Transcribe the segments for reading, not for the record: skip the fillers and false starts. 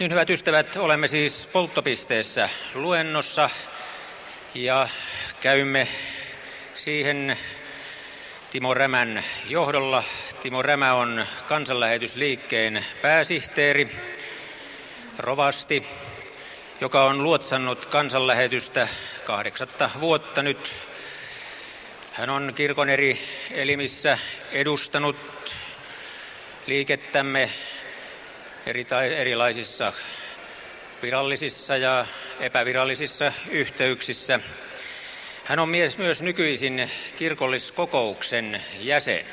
Niin, hyvät ystävät, olemme siis polttopisteessä luennossa ja käymme siihen Timo Rämän johdolla. Timo Rämä on Kansanlähetysliikkeen pääsihteeri, rovasti, joka on luotsannut kansanlähetystä 8 vuotta nyt. Hän on kirkon eri elimissä edustanut liikettämme erilaisissa virallisissa ja epävirallisissa yhteyksissä. Hän on myös nykyisin kirkolliskokouksen jäsen.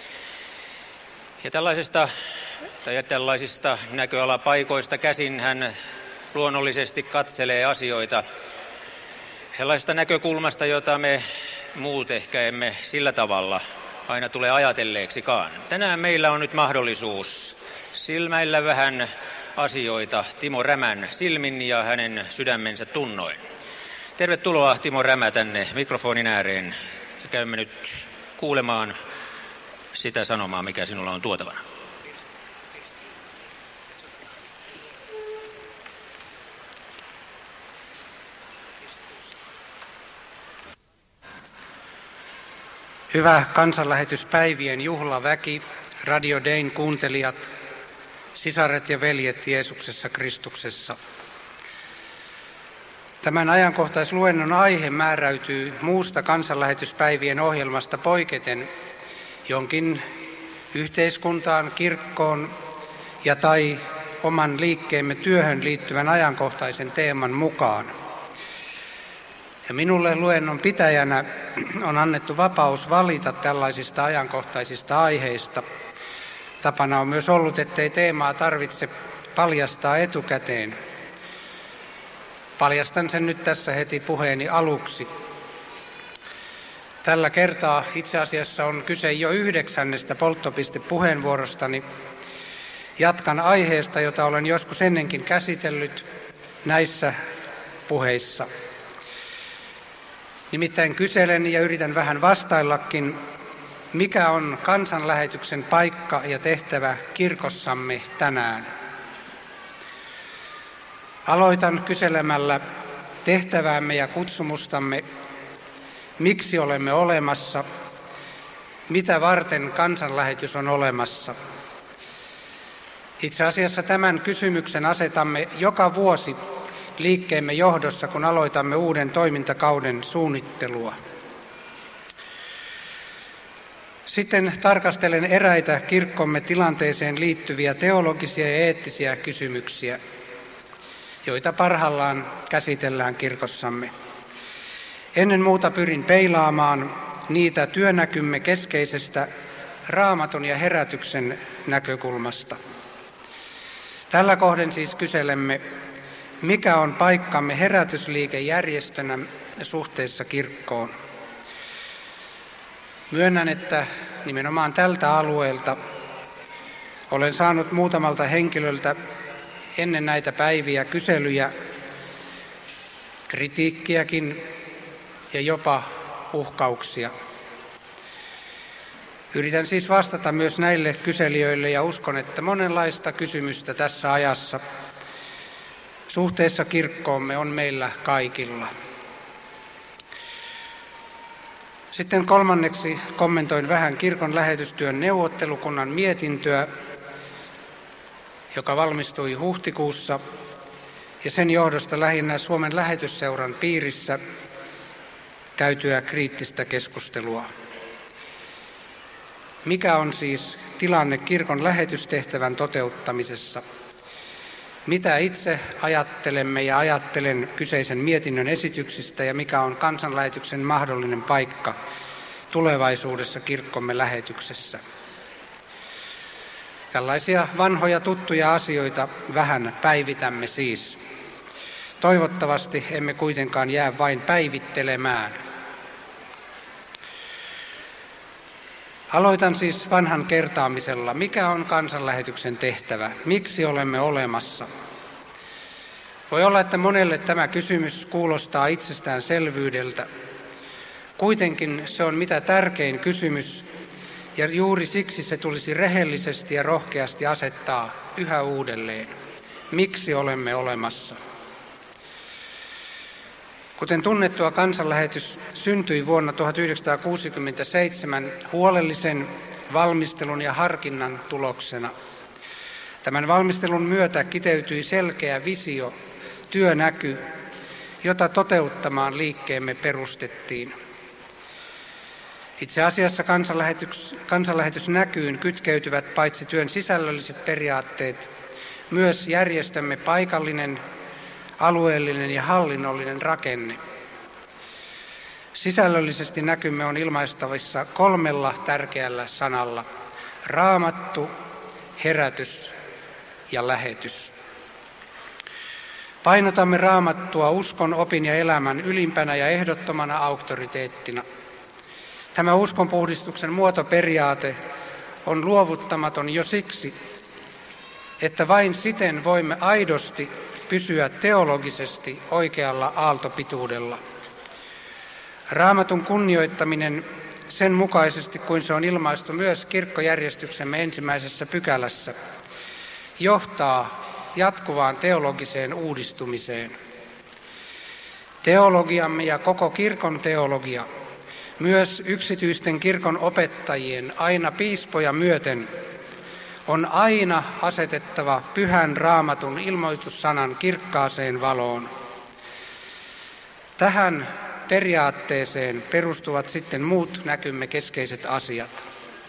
Ja tällaisista näköalapaikoista käsin hän luonnollisesti katselee asioita sellaisesta näkökulmasta, jota me muut ehkä emme sillä tavalla aina tule ajatelleeksikaan. Tänään meillä on nyt mahdollisuus silmäillä vähän asioita Timo Rämän silmin ja hänen sydämensä tunnoin. Tervetuloa Timo Rämä tänne mikrofonin ääreen. Käymme nyt kuulemaan sitä sanomaa, mikä sinulla on tuotavana. Hyvä kansanlähetyspäivien juhlaväki, Radio Dayn kuuntelijat, sisaret ja veljet Jeesuksessa Kristuksessa. Tämän ajankohtaisluennon aihe määräytyy muusta kansanlähetyspäivien ohjelmasta poiketen jonkin yhteiskuntaan, kirkkoon ja tai oman liikkeemme työhön liittyvän ajankohtaisen teeman mukaan. Ja minulle luennon pitäjänä on annettu vapaus valita tällaisista ajankohtaisista aiheista. Tapana on myös ollut, ettei teemaa tarvitse paljastaa etukäteen. Paljastan sen nyt tässä heti puheeni aluksi. Tällä kertaa itse asiassa on kyse jo 9. polttopistepuheenvuorostani. Jatkan aiheesta, jota olen joskus ennenkin käsitellyt näissä puheissa. Nimittäin kyselen ja yritän vähän vastaillakin, mikä on kansanlähetyksen paikka ja tehtävä kirkossamme tänään. Aloitan kyselemällä tehtäväämme ja kutsumustamme, miksi olemme olemassa, mitä varten kansanlähetys on olemassa. Itse asiassa tämän kysymyksen asetamme joka vuosi liikkeemme johdossa, kun aloitamme uuden toimintakauden suunnittelua. Sitten tarkastelen eräitä kirkkomme tilanteeseen liittyviä teologisia ja eettisiä kysymyksiä, joita parhaillaan käsitellään kirkossamme. Ennen muuta pyrin peilaamaan niitä työnäkymme keskeisestä Raamatun ja herätyksen näkökulmasta. Tällä kohden siis kyselemme, mikä on paikkamme herätysliikejärjestönä suhteessa kirkkoon. Myönnän, että nimenomaan tältä alueelta olen saanut muutamalta henkilöltä ennen näitä päiviä kyselyjä, kritiikkiäkin ja jopa uhkauksia. Yritän siis vastata myös näille kyselijöille ja uskon, että monenlaista kysymystä tässä ajassa suhteessa kirkkoomme on meillä kaikilla. Sitten kolmanneksi kommentoin vähän kirkon lähetystyön neuvottelukunnan mietintöä, joka valmistui huhtikuussa, ja sen johdosta lähinnä Suomen Lähetysseuran piirissä käytyä kriittistä keskustelua. Mikä on siis tilanne kirkon lähetystehtävän toteuttamisessa? Mitä itse ajattelemme ja ajattelen kyseisen mietinnön esityksistä ja mikä on kansanlähetyksen mahdollinen paikka tulevaisuudessa kirkkomme lähetyksessä? Tällaisia vanhoja tuttuja asioita vähän päivitämme siis. Toivottavasti emme kuitenkaan jää vain päivittelemään. Aloitan siis vanhan kertaamisella. Mikä on kansanlähetyksen tehtävä? Miksi olemme olemassa? Voi olla, että monelle tämä kysymys kuulostaa itsestäänselvyydeltä. Kuitenkin se on mitä tärkein kysymys, ja juuri siksi se tulisi rehellisesti ja rohkeasti asettaa yhä uudelleen. miksi olemme olemassa. Kuten tunnettua, kansanlähetys syntyi vuonna 1967 huolellisen valmistelun ja harkinnan tuloksena. Tämän valmistelun myötä kiteytyi selkeä visio, työnäky, jota toteuttamaan liikkeemme perustettiin. Itse asiassa kansanlähetysnäkyyn kytkeytyvät paitsi työn sisällölliset periaatteet, myös järjestömme paikallinen, alueellinen ja hallinnollinen rakenne. Sisällöllisesti näkymme on ilmaistavissa 3 tärkeällä sanalla: raamattu, herätys ja lähetys. Painotamme raamattua uskon, opin ja elämän ylimpänä ja ehdottomana auktoriteettina. Tämä uskonpuhdistuksen muotoperiaate on luovuttamaton jo siksi, että vain siten voimme aidosti pysyä teologisesti oikealla aaltopituudella. Raamatun kunnioittaminen sen mukaisesti kuin se on ilmaistu myös kirkkojärjestyksemme 1. pykälässä johtaa jatkuvaan teologiseen uudistumiseen. Teologiamme ja koko kirkon teologia, myös yksityisten kirkon opettajien, aina piispoja myöten, on aina asetettava pyhän raamatun ilmoitussanan kirkkaaseen valoon. Tähän periaatteeseen perustuvat sitten muut näkymme keskeiset asiat.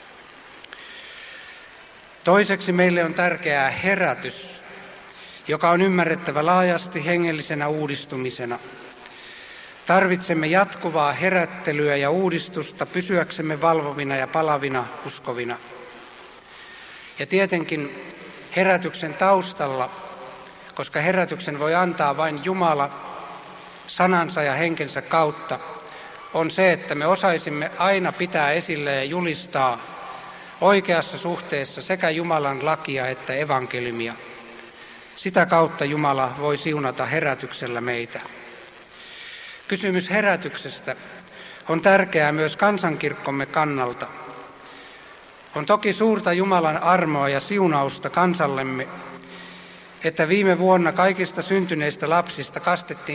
Toiseksi meille on tärkeää herätys, joka on ymmärrettävä laajasti hengellisenä uudistumisena. Tarvitsemme jatkuvaa herättelyä ja uudistusta pysyäksemme valvovina ja palavina uskovina. Ja tietenkin herätyksen taustalla, koska herätyksen voi antaa vain Jumala sanansa ja henkensä kautta, on se, että me osaisimme aina pitää esille ja julistaa oikeassa suhteessa sekä Jumalan lakia että evankeliumia. Sitä kautta Jumala voi siunata herätyksellä meitä. Kysymys herätyksestä on tärkeää myös kansankirkkomme kannalta. On toki suurta Jumalan armoa ja siunausta kansallemme, että viime vuonna kaikista syntyneistä lapsista kastettiin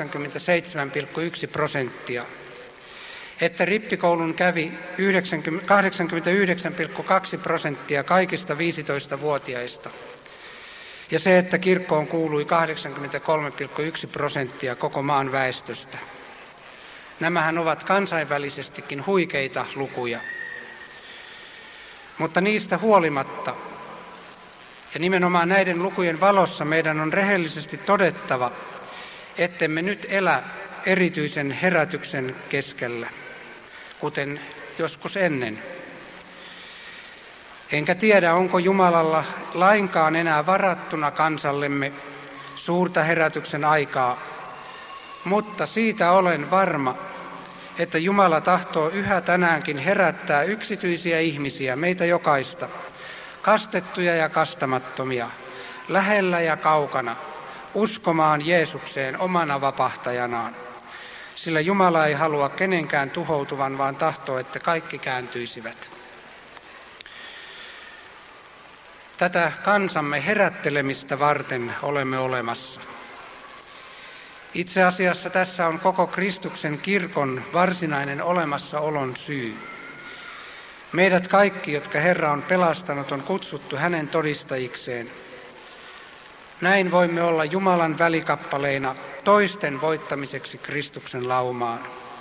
87,1%, että rippikoulun kävi 89,2% kaikista 15-vuotiaista, ja se, että kirkkoon kuului 83,1% koko maan väestöstä. Nämähän ovat kansainvälisestikin huikeita lukuja. Mutta niistä huolimatta, ja nimenomaan näiden lukujen valossa meidän on rehellisesti todettava, ettemme nyt elä erityisen herätyksen keskellä, kuten joskus ennen. Enkä tiedä, onko Jumalalla lainkaan enää varattuna kansallemme suurta herätyksen aikaa, mutta siitä olen varma, että Jumala tahtoo yhä tänäänkin herättää yksityisiä ihmisiä, meitä jokaista, kastettuja ja kastamattomia, lähellä ja kaukana, uskomaan Jeesukseen omana vapahtajanaan. Sillä Jumala ei halua kenenkään tuhoutuvan, vaan tahtoo, että kaikki kääntyisivät. Tätä kansamme herättelemistä varten olemme olemassa. Itse asiassa tässä on koko Kristuksen kirkon varsinainen olemassaolon syy. Meidät kaikki, jotka Herra on pelastanut, on kutsuttu hänen todistajikseen. Näin voimme olla Jumalan välikappaleina toisten voittamiseksi Kristuksen laumaan.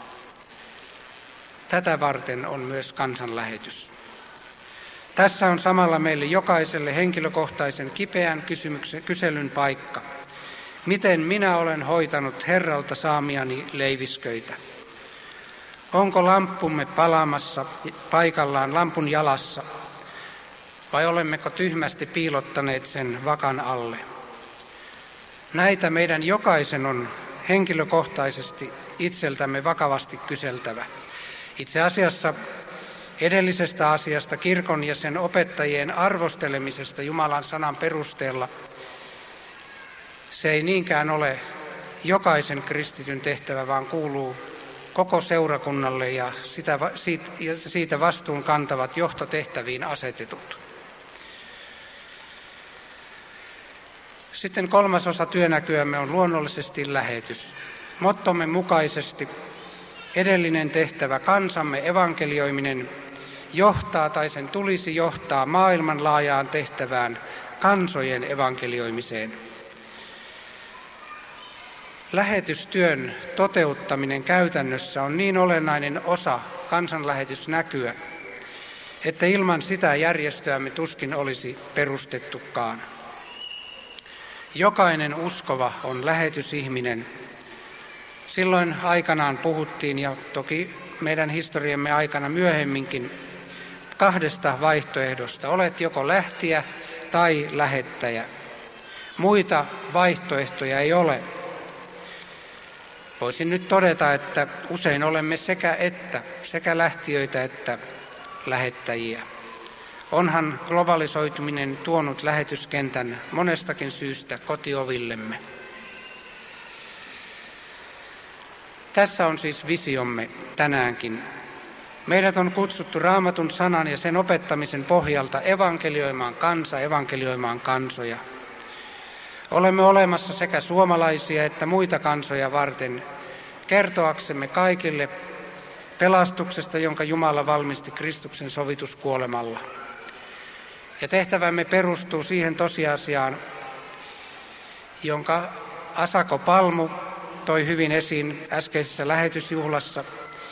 Tätä varten on myös kansanlähetys. Tässä on samalla meille jokaiselle henkilökohtaisen kipeän kyselyn paikka. Miten minä olen hoitanut Herralta saamiani leivisköitä? Onko lamppumme palaamassa paikallaan lampun jalassa, vai olemmeko tyhmästi piilottaneet sen vakan alle? Näitä meidän jokaisen on henkilökohtaisesti itseltämme vakavasti kyseltävä. Itse asiassa edellisestä asiasta, kirkon ja sen opettajien arvostelemisesta Jumalan sanan perusteella, se ei niinkään ole jokaisen kristityn tehtävä, vaan kuuluu koko seurakunnalle ja siitä vastuun kantavat johtotehtäviin asetetut. Sitten 3. osa työnäkyämme on luonnollisesti lähetys. Mottomme mukaisesti edellinen tehtävä, kansamme evankelioiminen, johtaa tai sen tulisi johtaa maailmanlaajaan tehtävään, kansojen evankelioimiseen. Lähetystyön toteuttaminen käytännössä on niin olennainen osa kansanlähetysnäkyä, että ilman sitä järjestöämme tuskin olisi perustettukaan. Jokainen uskova on lähetysihminen. Silloin aikanaan puhuttiin, ja toki meidän historiamme aikana myöhemminkin, 2 vaihtoehdosta. Olet joko lähtijä tai lähettäjä. Muita vaihtoehtoja ei ole. Voisin nyt todeta, että usein olemme sekä lähtijöitä että lähettäjiä. Onhan globalisoituminen tuonut lähetyskentän monestakin syystä kotiovillemme. Tässä on siis visiomme tänäänkin. Meidät on kutsuttu Raamatun sanan ja sen opettamisen pohjalta evankelioimaan kansoja. Olemme olemassa sekä suomalaisia että muita kansoja varten kertoaksemme kaikille pelastuksesta, jonka Jumala valmisti Kristuksen sovituskuolemalla. Ja tehtävämme perustuu siihen tosiasiaan, jonka Asako Palmu toi hyvin esiin äskeisessä lähetysjuhlassa,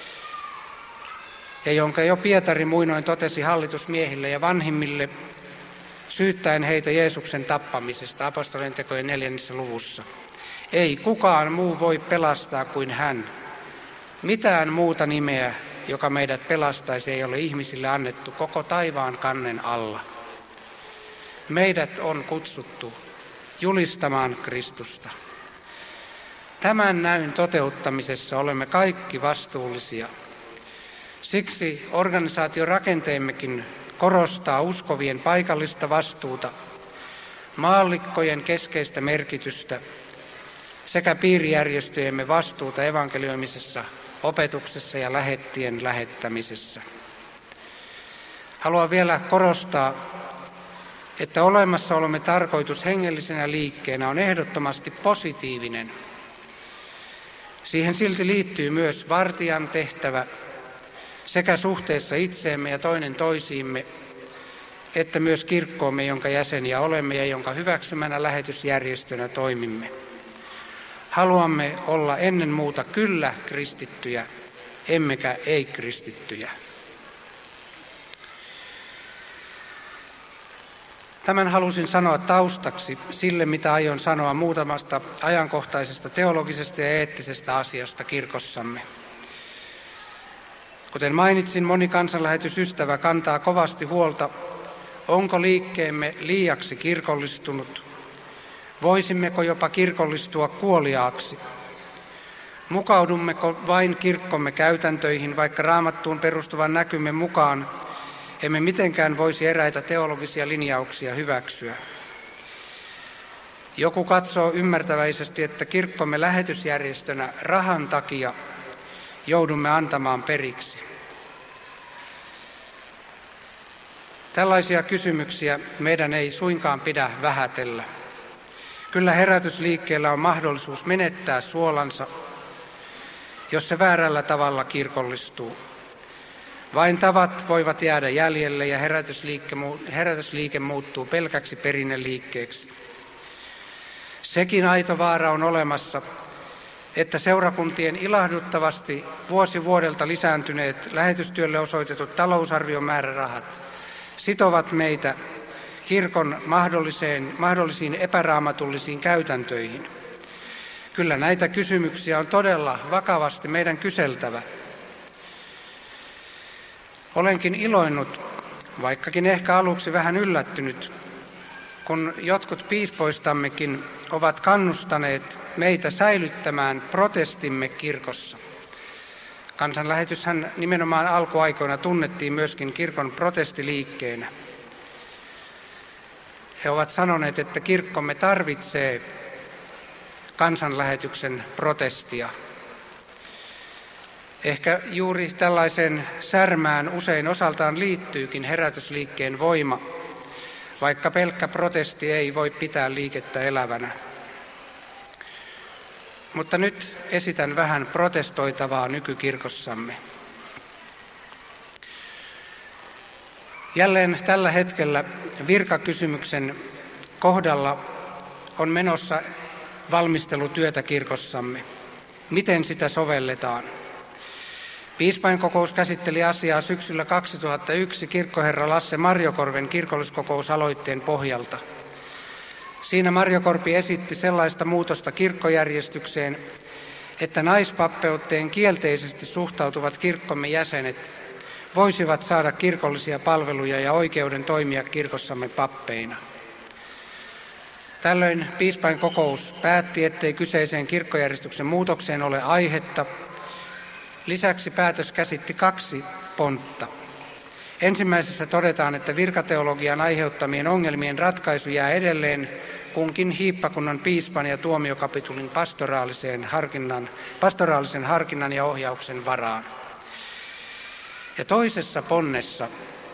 ja jonka jo Pietari muinoin totesi hallitusmiehille ja vanhimmille, syyttäen heitä Jeesuksen tappamisesta, apostolien tekojen 4. luvussa. Ei kukaan muu voi pelastaa kuin hän. Mitään muuta nimeä, joka meidät pelastaisi, ei ole ihmisille annettu koko taivaan kannen alla. Meidät on kutsuttu julistamaan Kristusta. Tämän näyn toteuttamisessa olemme kaikki vastuullisia. Siksi organisaatiorakenteemmekin korostaa uskovien paikallista vastuuta, maallikkojen keskeistä merkitystä sekä piirijärjestöjemme vastuuta evankelioimisessa, opetuksessa ja lähettien lähettämisessä. Haluan vielä korostaa, että olemassaolomme tarkoitus hengellisenä liikkeenä on ehdottomasti positiivinen. Siihen silti liittyy myös vartijan tehtävä sekä suhteessa itseemme ja toinen toisiimme, että myös kirkkoomme, jonka jäseniä olemme ja jonka hyväksymänä lähetysjärjestönä toimimme. Haluamme olla ennen muuta kyllä kristittyjä, emmekä ei-kristittyjä. Tämän halusin sanoa taustaksi sille, mitä aion sanoa muutamasta ajankohtaisesta teologisesta ja eettisestä asiasta kirkossamme. Kuten mainitsin, moni kansanlähetysystävä kantaa kovasti huolta, onko liikkeemme liiaksi kirkollistunut, voisimmeko jopa kirkollistua kuoliaaksi, mukaudummeko vain kirkkomme käytäntöihin, vaikka Raamattuun perustuvan näkymme mukaan emme mitenkään voisi eräitä teologisia linjauksia hyväksyä. Joku katsoo ymmärtäväisesti, että kirkkomme lähetysjärjestönä rahan takia joudumme antamaan periksi. Tällaisia kysymyksiä meidän ei suinkaan pidä vähätellä. Kyllä herätysliikkeellä on mahdollisuus menettää suolansa, jos se väärällä tavalla kirkollistuu. Vain tavat voivat jäädä jäljelle ja herätysliike muuttuu pelkäksi perinneliikkeeksi. Sekin aito vaara on olemassa, että seurakuntien ilahduttavasti vuosi vuodelta lisääntyneet lähetystyölle osoitetut talousarviomäärärahat sitovat meitä kirkon mahdollisiin epäraamatullisiin käytäntöihin. Kyllä näitä kysymyksiä on todella vakavasti meidän kyseltävä. Olenkin iloinnut, vaikkakin ehkä aluksi vähän yllättynyt, kun jotkut piispoistammekin ovat kannustaneet meitä säilyttämään protestimme kirkossa. Kansanlähetyshän nimenomaan alkuaikoina tunnettiin myöskin kirkon protestiliikkeenä. He ovat sanoneet, että kirkkomme tarvitsee kansanlähetyksen protestia. Ehkä juuri tällaiseen särmään usein osaltaan liittyykin herätysliikkeen voima, vaikka pelkkä protesti ei voi pitää liikettä elävänä. Mutta nyt esitän vähän protestoitavaa nykykirkossamme. Jälleen tällä hetkellä virkakysymyksen kohdalla on menossa valmistelutyötä kirkossamme. Miten sitä sovelletaan? Piispainkokous käsitteli asiaa syksyllä 2001 kirkkoherra Lasse Marjokorven kirkolliskokousaloitteen pohjalta. Siinä Marjokorpi esitti sellaista muutosta kirkkojärjestykseen, että naispappeuteen kielteisesti suhtautuvat kirkkomme jäsenet voisivat saada kirkollisia palveluja ja oikeuden toimia kirkossamme pappeina. Tällöin piispainkokous päätti, ettei kyseiseen kirkkojärjestyksen muutokseen ole aihetta. Lisäksi päätös käsitti 2 pontta. Ensimmäisessä todetaan, että virkateologian aiheuttamien ongelmien ratkaisu jää edelleen kunkin hiippakunnan piispan ja tuomiokapitulin pastoraalisen harkinnan ja ohjauksen varaan. Ja toisessa ponnessa,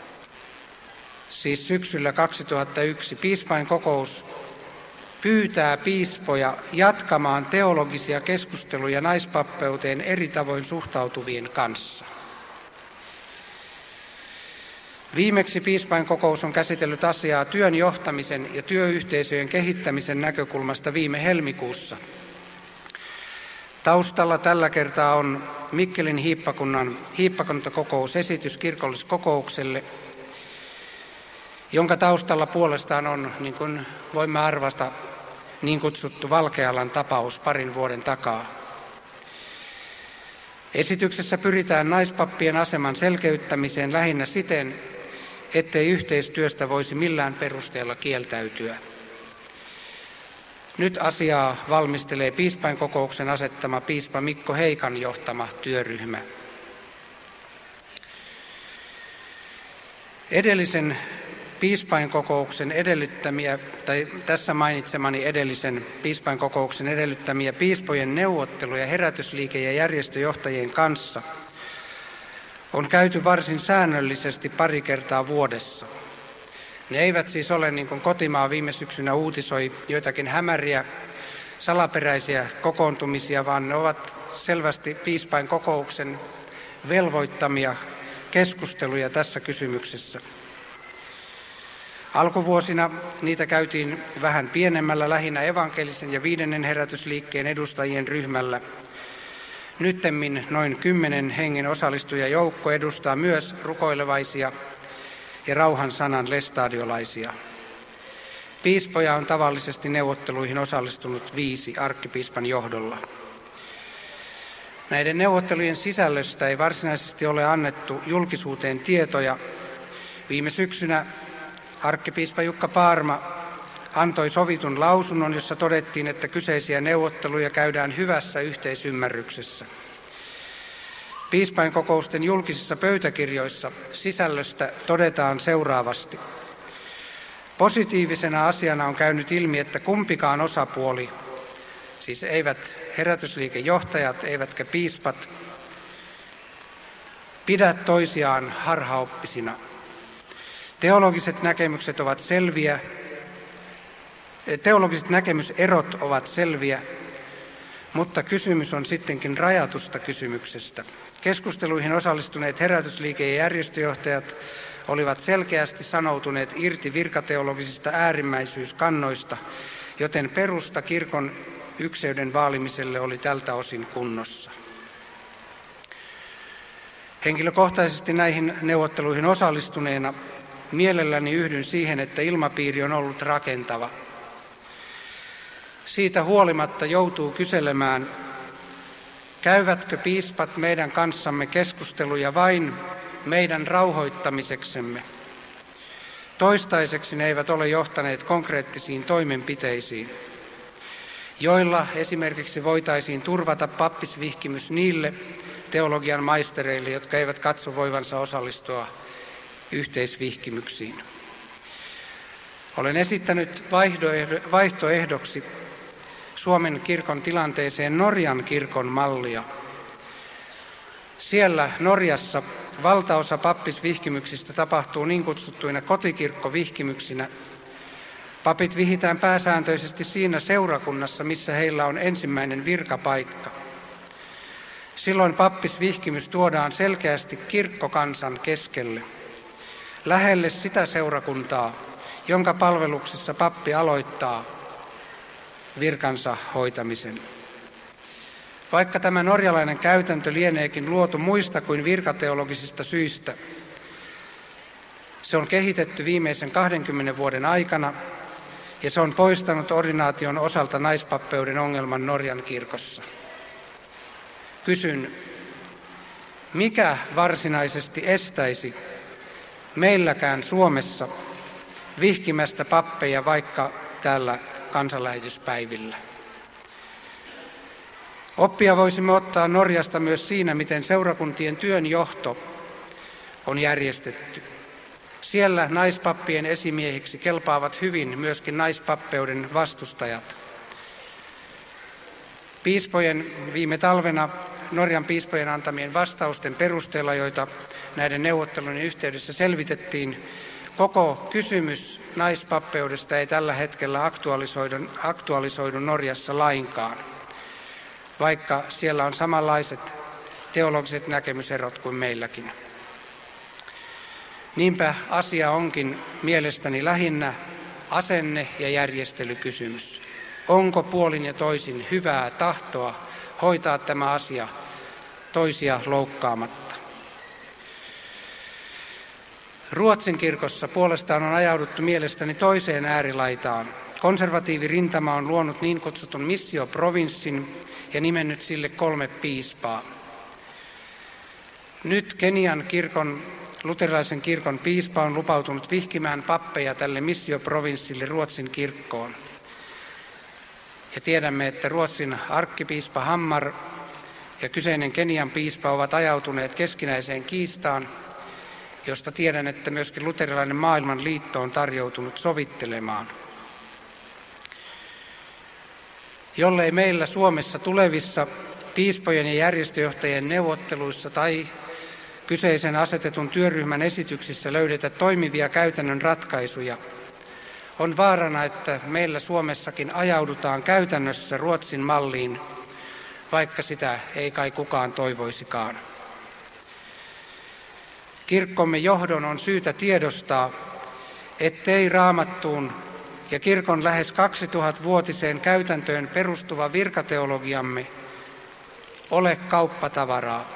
siis syksyllä 2001, piispainkokous pyytää piispoja jatkamaan teologisia keskusteluja naispappeuteen eri tavoin suhtautuvien kanssa. Viimeksi piispainkokous on käsitellyt asiaa työn johtamisen ja työyhteisöjen kehittämisen näkökulmasta viime helmikuussa. Taustalla tällä kertaa on Mikkelin hiippakuntakokousesitys kirkolliskokoukselle, jonka taustalla puolestaan on, niin kuin voimme arvata, niin kutsuttu Valkealan tapaus parin vuoden takaa. Esityksessä pyritään naispappien aseman selkeyttämiseen lähinnä siten, ettei yhteistyöstä voisi millään perusteella kieltäytyä. Nyt asiaa valmistelee piispainkokouksen asettama piispa Mikko Heikan johtama työryhmä. Edellisen piispainkokouksen edellyttämiä, tai tässä mainitsemani edellisen piispainkokouksen edellyttämiä piispojen neuvotteluja herätysliike- ja järjestöjohtajien kanssa on käyty varsin säännöllisesti pari kertaa vuodessa. Ne eivät siis ole, niin kuin Kotimaa viime syksynä uutisoi, joitakin hämäriä, salaperäisiä kokoontumisia, vaan ne ovat selvästi piispainkokouksen velvoittamia keskusteluja tässä kysymyksessä. Alkuvuosina niitä käytiin vähän pienemmällä, lähinnä evankelisen ja 5. herätysliikkeen edustajien ryhmällä. Nyttemmin noin 10 hengen osallistujajoukko edustaa myös rukoilevaisia ja rauhan sanan lestadiolaisia. Piispoja on tavallisesti neuvotteluihin osallistunut 5 arkkipiispan johdolla. Näiden neuvottelujen sisällöstä ei varsinaisesti ole annettu julkisuuteen tietoja. Viime syksynä arkkipiispa Jukka Paarma antoi sovitun lausunnon, jossa todettiin, että kyseisiä neuvotteluja käydään hyvässä yhteisymmärryksessä. Piispainkokousten julkisissa pöytäkirjoissa sisällöstä todetaan seuraavasti. Positiivisena asiana on käynyt ilmi, että kumpikaan osapuoli, siis eivät herätysliikejohtajat eivätkä piispat, pidä toisiaan harhaoppisina. Teologiset näkemyserot ovat selviä, mutta kysymys on sittenkin rajatusta kysymyksestä. Keskusteluihin osallistuneet herätysliike- ja järjestöjohtajat olivat selkeästi sanoutuneet irti virkateologisista äärimmäisyyskannoista, joten perusta kirkon ykseyden vaalimiselle oli tältä osin kunnossa. Henkilökohtaisesti näihin neuvotteluihin osallistuneena mielelläni yhdyn siihen, että ilmapiiri on ollut rakentava. Siitä huolimatta joutuu kyselemään, käyvätkö piispat meidän kanssamme keskusteluja vain meidän rauhoittamiseksemme. Toistaiseksi ne eivät ole johtaneet konkreettisiin toimenpiteisiin, joilla esimerkiksi voitaisiin turvata pappisvihkimys niille teologian maistereille, jotka eivät katso voivansa osallistua yhteisvihkimyksiin. Olen esittänyt vaihtoehdoksi Suomen kirkon tilanteeseen Norjan kirkon mallia. Siellä Norjassa valtaosa pappisvihkimyksistä tapahtuu niin kutsuttuina kotikirkkovihkimyksinä, Papit vihitään pääsääntöisesti siinä seurakunnassa, missä heillä on ensimmäinen virkapaikka. Silloin pappisvihkimys tuodaan selkeästi kirkkokansan keskelle, lähelle sitä seurakuntaa, jonka palveluksessa pappi aloittaa virkansa hoitamisen. Vaikka tämä norjalainen käytäntö lieneekin luotu muista kuin virkateologisista syistä, se on kehitetty viimeisen 20 vuoden aikana ja se on poistanut ordinaation osalta naispappeuden ongelman Norjan kirkossa. Kysyn, mikä varsinaisesti estäisi meilläkään Suomessa vihkimästä pappeja vaikka täällä kansanlähetyspäivillä? Oppia voisimme ottaa Norjasta myös siinä, miten seurakuntien työnjohto on järjestetty. Siellä naispappien esimiehiksi kelpaavat hyvin myöskin naispappeuden vastustajat. Piispojen viime talvena Norjan piispojen antamien vastausten perusteella, joita näiden neuvottelujen yhteydessä selvitettiin, koko kysymys naispappeudesta ei tällä hetkellä aktualisoidu Norjassa lainkaan, vaikka siellä on samanlaiset teologiset näkemyserot kuin meilläkin. Niinpä asia onkin mielestäni lähinnä asenne- ja järjestelykysymys. Onko puolin ja toisin hyvää tahtoa hoitaa tämä asia toisia loukkaamatta? Ruotsin kirkossa puolestaan on ajauduttu mielestäni toiseen äärilaitaan. Konservatiivirintama on luonut niin kutsutun missio-provinssin ja nimennyt sille 3 piispaa. Nyt Kenian luterilaisen kirkon piispa on lupautunut vihkimään pappeja tälle missio-provinssille Ruotsin kirkkoon. Ja tiedämme, että Ruotsin arkkipiispa Hammar ja kyseinen Kenian piispa ovat ajautuneet keskinäiseen kiistaan, josta tiedän, että myöskin luterilainen maailmanliitto on tarjoutunut sovittelemaan. Jollei meillä Suomessa tulevissa piispojen ja järjestöjohtajien neuvotteluissa tai kyseisen asetetun työryhmän esityksissä löydetä toimivia käytännön ratkaisuja, on vaarana, että meillä Suomessakin ajaudutaan käytännössä Ruotsin malliin, vaikka sitä ei kai kukaan toivoisikaan. Kirkkomme johdon on syytä tiedostaa, ettei Raamattuun ja kirkon lähes 2000-vuotiseen käytäntöön perustuva virkateologiamme ole kauppatavaraa.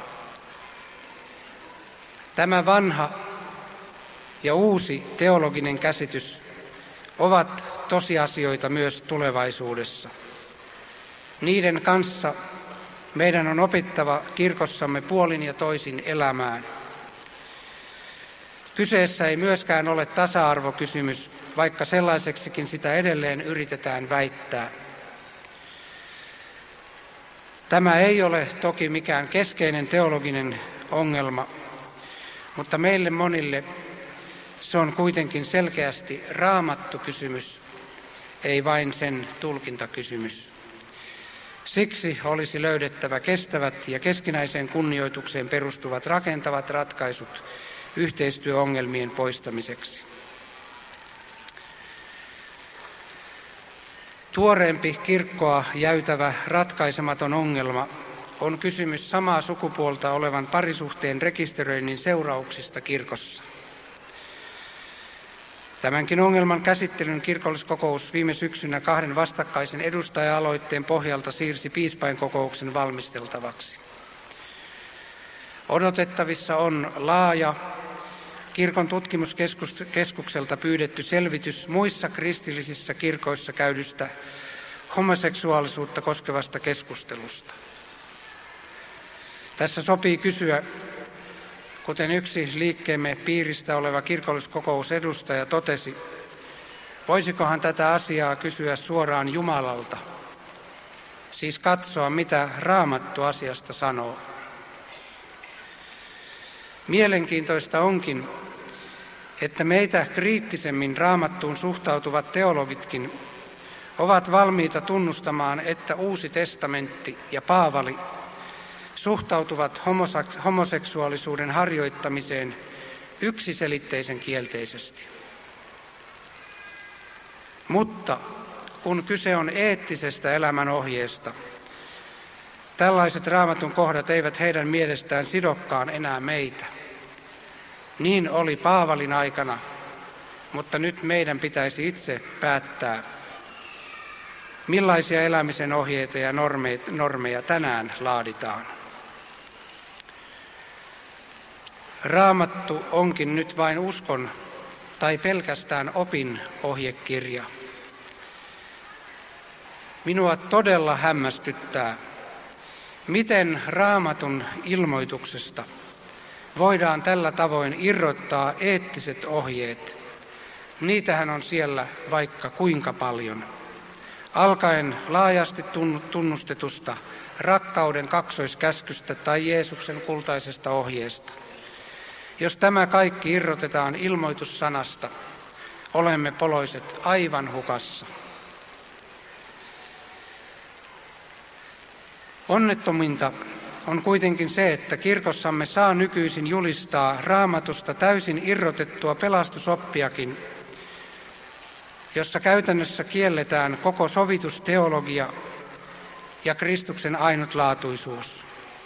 Tämä vanha ja uusi teologinen käsitys ovat tosiasioita myös tulevaisuudessa. Niiden kanssa meidän on opittava kirkossamme puolin ja toisin elämään. Kyseessä ei myöskään ole tasa-arvokysymys, vaikka sellaiseksikin sitä edelleen yritetään väittää. Tämä ei ole toki mikään keskeinen teologinen ongelma, mutta meille monille se on kuitenkin selkeästi raamattukysymys, ei vain sen tulkintakysymys. Siksi olisi löydettävä kestävät ja keskinäiseen kunnioitukseen perustuvat rakentavat ratkaisut yhteistyöongelmien poistamiseksi. Tuoreempi kirkkoa jäytävä ratkaisematon ongelma on kysymys samaa sukupuolta olevan parisuhteen rekisteröinnin seurauksista kirkossa. Tämänkin ongelman käsittelyn kirkolliskokous viime syksynä 2 vastakkaisen edustaja-aloitteen pohjalta siirsi piispainkokouksen valmisteltavaksi. Odotettavissa on laaja kirkon tutkimuskeskukselta pyydetty selvitys muissa kristillisissä kirkoissa käydystä homoseksuaalisuutta koskevasta keskustelusta. Tässä sopii kysyä, kuten yksi liikkeemme piiristä oleva kirkolliskokousedustaja totesi, voisikohan tätä asiaa kysyä suoraan Jumalalta, siis katsoa mitä Raamattu asiasta sanoo. Mielenkiintoista onkin, että meitä kriittisemmin Raamattuun suhtautuvat teologitkin ovat valmiita tunnustamaan, että Uusi testamentti ja Paavali suhtautuvat homoseksuaalisuuden harjoittamiseen yksiselitteisen kielteisesti. Mutta kun kyse on eettisestä elämänohjeesta, tällaiset Raamatun kohdat eivät heidän mielestään sidokkaan enää meitä. Niin oli Paavalin aikana, mutta nyt meidän pitäisi itse päättää, millaisia elämisen ohjeita ja normeja tänään laaditaan. Raamattu onkin nyt vain uskon tai pelkästään opin ohjekirja. Minua todella hämmästyttää, miten Raamatun ilmoituksesta voidaan tällä tavoin irrottaa eettiset ohjeet. Niitähän on siellä vaikka kuinka paljon. Alkaen laajasti tunnustetusta rakkauden kaksoiskäskystä tai Jeesuksen kultaisesta ohjeesta. Jos tämä kaikki irrotetaan ilmoitussanasta, olemme poloiset aivan hukassa. Onnettominta on kuitenkin se, että kirkossamme saa nykyisin julistaa Raamatusta täysin irrotettua pelastusoppiakin, jossa käytännössä kielletään koko sovitusteologia ja Kristuksen ainutlaatuisuus.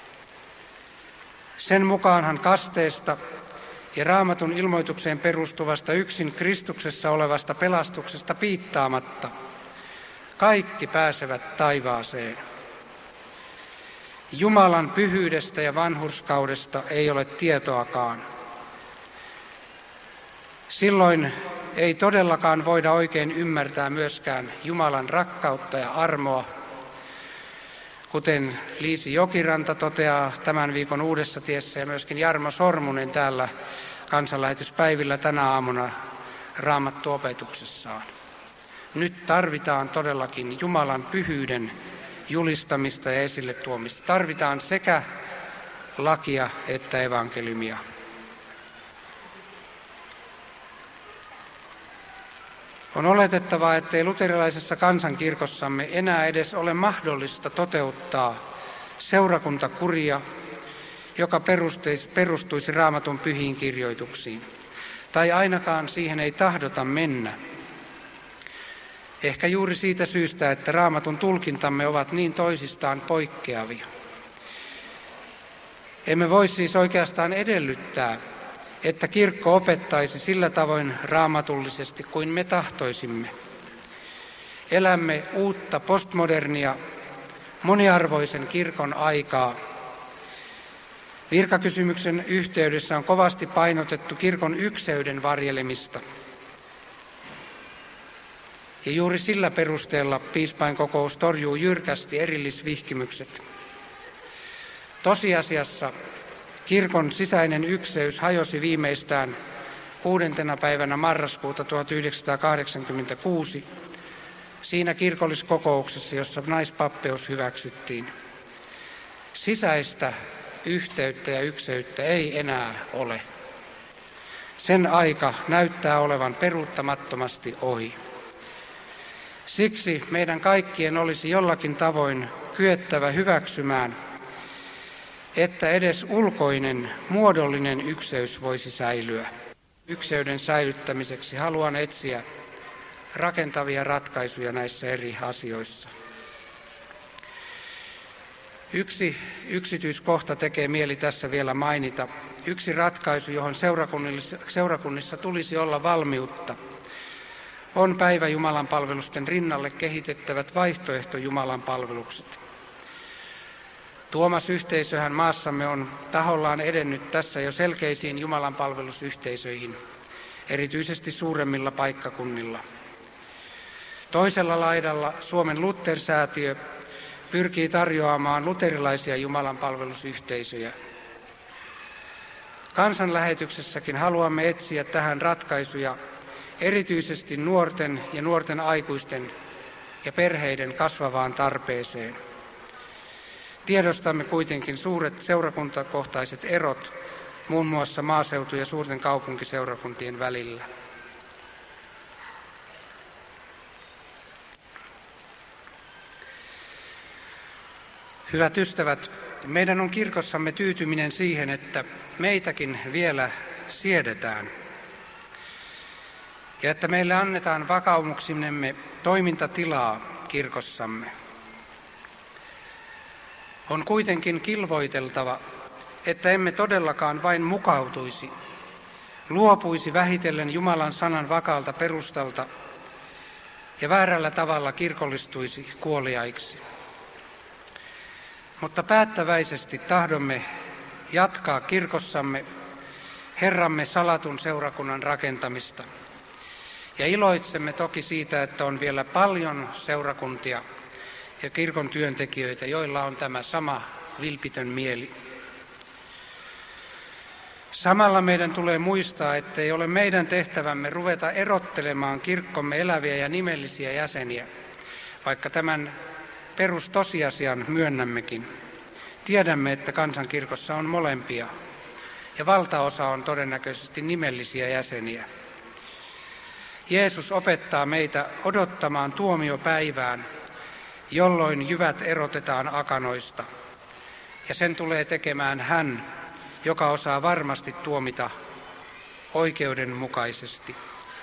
Sen mukaanhan kasteesta ja Raamatun ilmoitukseen perustuvasta yksin Kristuksessa olevasta pelastuksesta piittaamatta kaikki pääsevät taivaaseen. Jumalan pyhyydestä ja vanhurskaudesta ei ole tietoakaan. Silloin ei todellakaan voida oikein ymmärtää myöskään Jumalan rakkautta ja armoa, kuten Liisi Jokiranta toteaa tämän viikon Uudessa tiessä ja myöskin Jarmo Sormunen täällä kansanlähetyspäivillä tänä aamuna Raamattuopetuksessaan. Nyt tarvitaan todellakin Jumalan pyhyyden julistamista ja esille tuomista. Tarvitaan sekä lakia että evankeliumia. On oletettavaa, ettei luterilaisessa kansankirkossamme enää edes ole mahdollista toteuttaa seurakuntakuria, joka perustuisi Raamatun pyhiin kirjoituksiin. Tai ainakaan siihen ei tahdota mennä. Ehkä juuri siitä syystä, että Raamatun tulkintamme ovat niin toisistaan poikkeavia. Emme voi siis oikeastaan edellyttää, että kirkko opettaisi sillä tavoin raamatullisesti kuin me tahtoisimme. Elämme uutta postmodernia, moniarvoisen kirkon aikaa. Virkakysymyksen yhteydessä on kovasti painotettu kirkon ykseyden varjelemista. Ja juuri sillä perusteella piispainkokous torjuu jyrkästi erillisvihkimykset. Tosiasiassa kirkon sisäinen ykseys hajosi viimeistään 6. päivänä marraskuuta 1986 siinä kirkolliskokouksessa, jossa naispappeus hyväksyttiin. Sisäistä yhteyttä ja ykseyttä ei enää ole. Sen aika näyttää olevan peruuttamattomasti ohi. Siksi meidän kaikkien olisi jollakin tavoin kyettävä hyväksymään, että edes ulkoinen, muodollinen ykseys voisi säilyä. Ykseyden säilyttämiseksi haluan etsiä rakentavia ratkaisuja näissä eri asioissa. Yksi yksityiskohta tekee mieli tässä vielä mainita. Yksi ratkaisu, johon seurakunnissa tulisi olla valmiutta, on päiväjumalanpalvelusten rinnalle kehitettävät vaihtoehtojumalanpalvelukset. Tuomas-yhteisöhän maassamme on tahollaan edennyt tässä jo selkeisiin jumalanpalvelusyhteisöihin, erityisesti suuremmilla paikkakunnilla. Toisella laidalla Suomen Luther-säätiö pyrkii tarjoamaan luterilaisia jumalanpalvelusyhteisöjä. Kansanlähetyksessäkin haluamme etsiä tähän ratkaisuja erityisesti nuorten ja nuorten aikuisten ja perheiden kasvavaan tarpeeseen. Tiedostamme kuitenkin suuret seurakuntakohtaiset erot muun muassa maaseutu- ja suurten kaupunkiseurakuntien välillä. Hyvät ystävät, meidän on kirkossamme tyytyminen siihen, että meitäkin vielä siedetään. ja että meille annetaan vakaumuksimme toimintatilaa kirkossamme. On kuitenkin kilvoiteltava, että emme todellakaan vain mukautuisi, luopuisi vähitellen Jumalan sanan vakaalta perustalta ja väärällä tavalla kirkollistuisi kuoliaiksi. Mutta päättäväisesti tahdomme jatkaa kirkossamme Herramme salatun seurakunnan rakentamista. Ja iloitsemme toki siitä, että on vielä paljon seurakuntia ja kirkon työntekijöitä, joilla on tämä sama vilpitön mieli. Samalla meidän tulee muistaa, että ei ole meidän tehtävämme ruveta erottelemaan kirkkomme eläviä ja nimellisiä jäseniä, vaikka tämän perustosiasian myönnämmekin. Tiedämme, että kansankirkossa on molempia, ja valtaosa on todennäköisesti nimellisiä jäseniä. Jeesus opettaa meitä odottamaan tuomiopäivään, jolloin jyvät erotetaan akanoista, ja sen tulee tekemään hän, joka osaa varmasti tuomita oikeudenmukaisesti.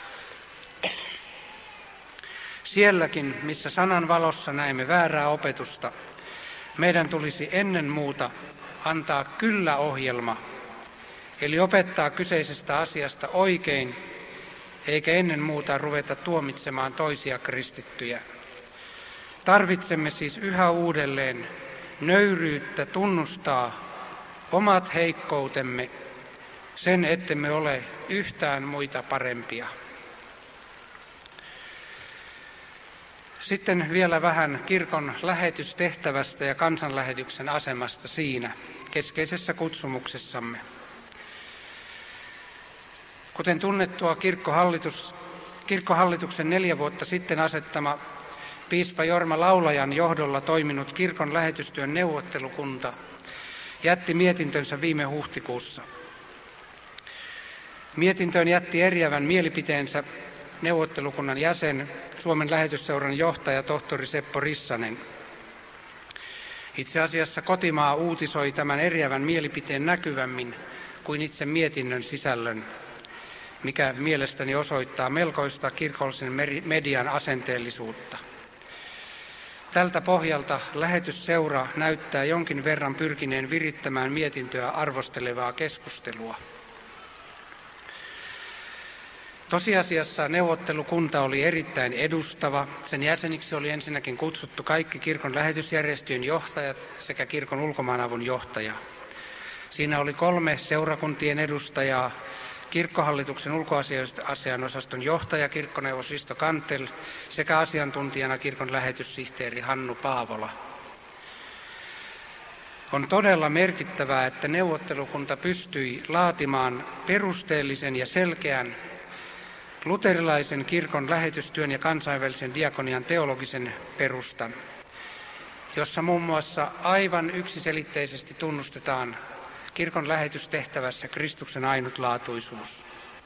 Sielläkin, missä sanan valossa näemme väärää opetusta, meidän tulisi ennen muuta antaa kyllä-ohjelma, eli opettaa kyseisestä asiasta oikein, eikä ennen muuta ruveta tuomitsemaan toisia kristittyjä. Tarvitsemme siis yhä uudelleen nöyryyttä tunnustaa omat heikkoutemme, sen ettemme ole yhtään muita parempia. Sitten vielä vähän kirkon lähetystehtävästä ja kansanlähetyksen asemasta siinä keskeisessä kutsumuksessamme. Kuten tunnettua, kirkkohallituksen 4 vuotta sitten asettama piispa Jorma Laulajan johdolla toiminut kirkon lähetystyön neuvottelukunta jätti mietintönsä viime huhtikuussa. Mietintöön jätti eriävän mielipiteensä neuvottelukunnan jäsen, Suomen lähetysseuran johtaja tohtori Seppo Rissanen. Itse asiassa kotimaa uutisoi tämän eriävän mielipiteen näkyvämmin kuin itse mietinnön sisällön, mikä mielestäni osoittaa melkoista kirkollisen median asenteellisuutta. Tältä pohjalta lähetysseura näyttää jonkin verran pyrkineen virittämään mietintöä arvostelevaa keskustelua. Tosiasiassa neuvottelukunta oli erittäin edustava. Sen jäseniksi oli ensinnäkin kutsuttu kaikki kirkon lähetysjärjestöjen johtajat sekä kirkon ulkomaanavun johtaja. Siinä oli 3 seurakuntien edustajaa, kirkkohallituksen ulkoasianosaston johtaja kirkkoneuvos Risto Kantel sekä asiantuntijana kirkon lähetyssihteeri Hannu Paavola. On todella merkittävää, että neuvottelukunta pystyi laatimaan perusteellisen ja selkeän luterilaisen kirkon lähetystyön ja kansainvälisen diakonian teologisen perustan, jossa muun muassa aivan yksiselitteisesti tunnustetaan kirkon lähetystehtävässä Kristuksen ainutlaatuisuus.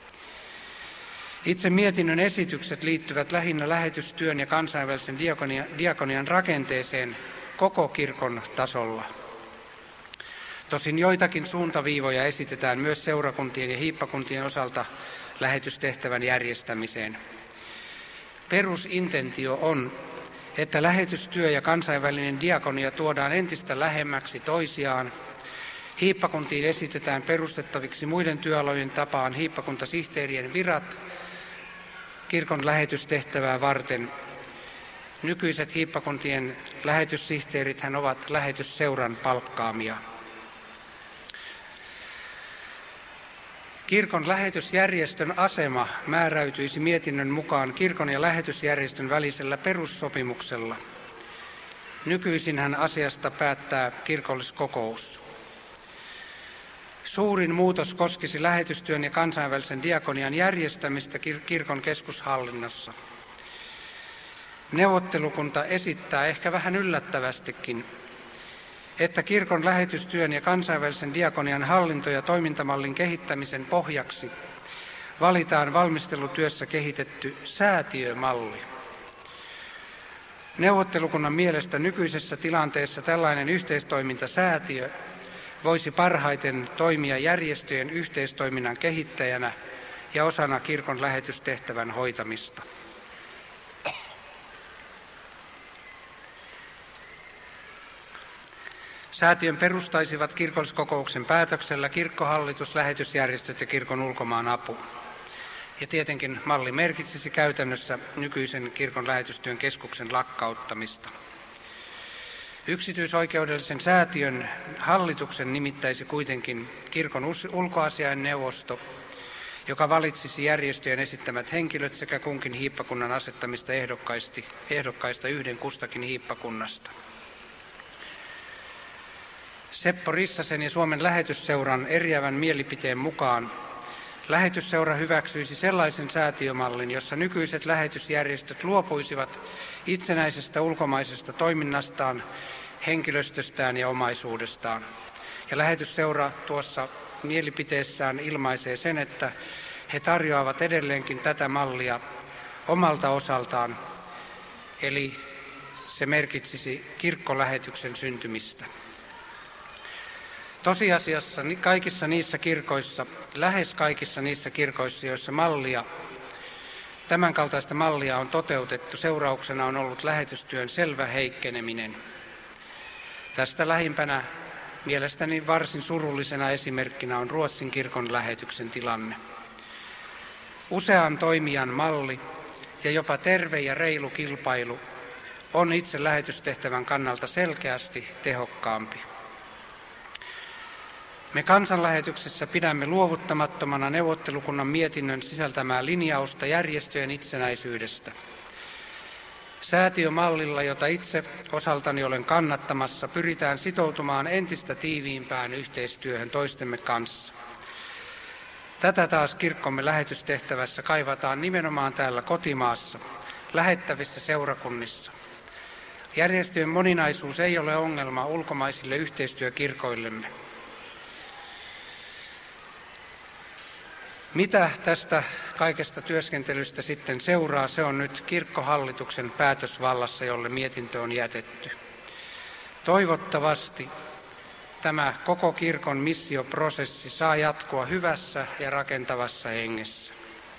Itse mietinnön esitykset liittyvät lähinnä lähetystyön ja kansainvälisen diakonian rakenteeseen koko kirkon tasolla. Tosin joitakin suuntaviivoja esitetään myös seurakuntien ja hiippakuntien osalta lähetystehtävän järjestämiseen. Perusintentio on, että lähetystyö ja kansainvälinen diakonia tuodaan entistä lähemmäksi toisiaan. Hiippakuntiin esitetään perustettaviksi muiden työalojen tapaan hiippakuntasihteerien virat kirkon lähetystehtävää varten. Nykyiset hiippakuntien lähetyssihteerithän ovat lähetysseuran palkkaamia. Kirkon lähetysjärjestön asema määräytyisi mietinnön mukaan kirkon ja lähetysjärjestön välisellä perussopimuksella. Nykyisinhän asiasta päättää kirkolliskokous. Suurin muutos koskisi lähetystyön ja kansainvälisen diakonian järjestämistä kirkon keskushallinnossa. Neuvottelukunta esittää ehkä vähän yllättävästikin, että kirkon lähetystyön ja kansainvälisen diakonian hallinto- ja toimintamallin kehittämisen pohjaksi valitaan valmistelutyössä kehitetty säätiömalli. Neuvottelukunnan mielestä nykyisessä tilanteessa tällainen yhteistoimintasäätiö voisi parhaiten toimia järjestöjen yhteistoiminnan kehittäjänä ja osana kirkon lähetystehtävän hoitamista. Säätiön perustaisivat kirkolliskokouksen päätöksellä kirkkohallitus, lähetysjärjestöt ja kirkon ulkomaanapu. Ja tietenkin malli merkitsisi käytännössä nykyisen kirkon lähetystyön keskuksen lakkauttamista. Yksityisoikeudellisen säätiön hallituksen nimittäisi kuitenkin kirkon ulkoasiainneuvosto, joka valitsisi järjestöjen esittämät henkilöt sekä kunkin hiippakunnan asettamista ehdokkaista yhden kustakin hiippakunnasta. Seppo Rissasen ja Suomen Lähetysseuran eriävän mielipiteen mukaan lähetysseura hyväksyisi sellaisen säätiömallin, jossa nykyiset lähetysjärjestöt luopuisivat itsenäisestä ulkomaisesta toiminnastaan, henkilöstöstään ja omaisuudestaan. Ja lähetysseura tuossa mielipiteessään ilmaisee sen, että he tarjoavat edelleenkin tätä mallia omalta osaltaan, eli se merkitsisi kirkkolähetyksen syntymistä. Tosiasiassa lähes kaikissa niissä kirkoissa, joissa tämänkaltaista mallia on toteutettu, seurauksena on ollut lähetystyön selvä heikkeneminen. Tästä lähimpänä mielestäni varsin surullisena esimerkkinä on Ruotsin kirkon lähetyksen tilanne. Usean toimijan malli ja jopa terve ja reilu kilpailu on itse lähetystehtävän kannalta selkeästi tehokkaampi. Me kansanlähetyksessä pidämme luovuttamattomana neuvottelukunnan mietinnön sisältämää linjausta järjestöjen itsenäisyydestä. Säätiömallilla, jota itse osaltani olen kannattamassa, pyritään sitoutumaan entistä tiiviimpään yhteistyöhön toistemme kanssa. Tätä taas kirkkomme lähetystehtävässä kaivataan nimenomaan täällä kotimaassa, lähettävissä seurakunnissa. Järjestöjen moninaisuus ei ole ongelma ulkomaisille yhteistyökirkoillemme. Mitä tästä kaikesta työskentelystä sitten seuraa, se on nyt kirkkohallituksen päätösvallassa, jolle mietintö on jätetty. Toivottavasti tämä koko kirkon missioprosessi saa jatkua hyvässä ja rakentavassa hengessä.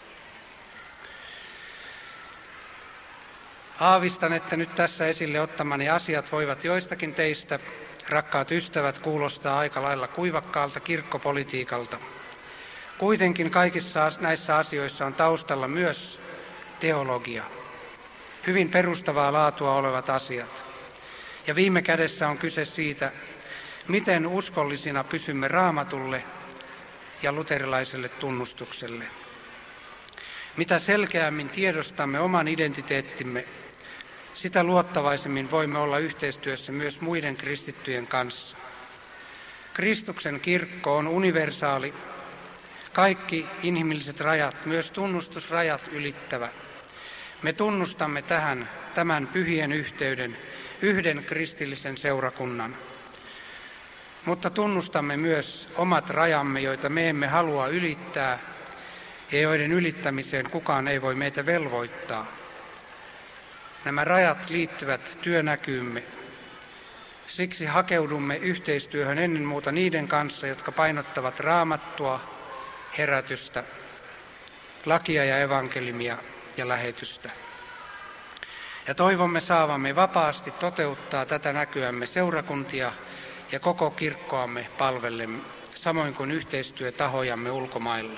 Aavistan, että nyt tässä esille ottamani asiat voivat joistakin teistä, rakkaat ystävät, kuulostaa aika lailla kuivakkaalta kirkkopolitiikalta. Kuitenkin kaikissa näissä asioissa on taustalla myös teologia, hyvin perustavaa laatua olevat asiat. Ja viime kädessä on kyse siitä, miten uskollisina pysymme Raamatulle ja luterilaiselle tunnustukselle. Mitä selkeämmin tiedostamme oman identiteettimme, sitä luottavaisemmin voimme olla yhteistyössä myös muiden kristittyjen kanssa. Kristuksen kirkko on universaali, kaikki inhimilliset rajat, myös tunnustusrajat ylittävä. Me tunnustamme tämän pyhien yhteyden, yhden kristillisen seurakunnan. Mutta tunnustamme myös omat rajamme, joita me emme halua ylittää ja joiden ylittämiseen kukaan ei voi meitä velvoittaa. Nämä rajat liittyvät työnäkyymme. Siksi hakeudumme yhteistyöhön ennen muuta niiden kanssa, jotka painottavat Raamattua, herätystä, lakia ja evankeliumia ja lähetystä. Ja toivomme saavamme vapaasti toteuttaa tätä näkyämme seurakuntia ja koko kirkkoamme palvellen, samoin kuin yhteistyötahojamme ulkomailla.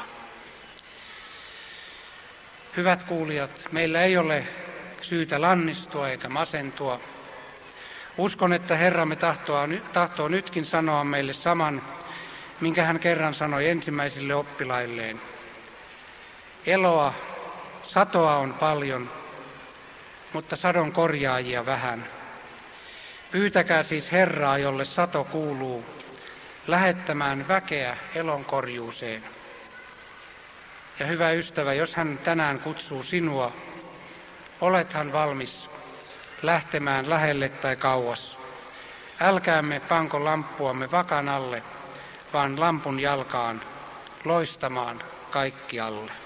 Hyvät kuulijat, meillä ei ole syytä lannistua eikä masentua. Uskon, että Herramme tahtoo nytkin sanoa meille saman, minkä hän kerran sanoi ensimmäisille oppilailleen. Satoa on paljon, mutta sadon korjaajia vähän. Pyytäkää siis Herraa, jolle sato kuuluu, lähettämään väkeä elonkorjuuseen. Ja hyvä ystävä, jos hän tänään kutsuu sinua, olethan valmis lähtemään lähelle tai kauas. Älkäämme panko lamppuamme vakan alle, vaan lampun jalkaan loistamaan kaikkialle.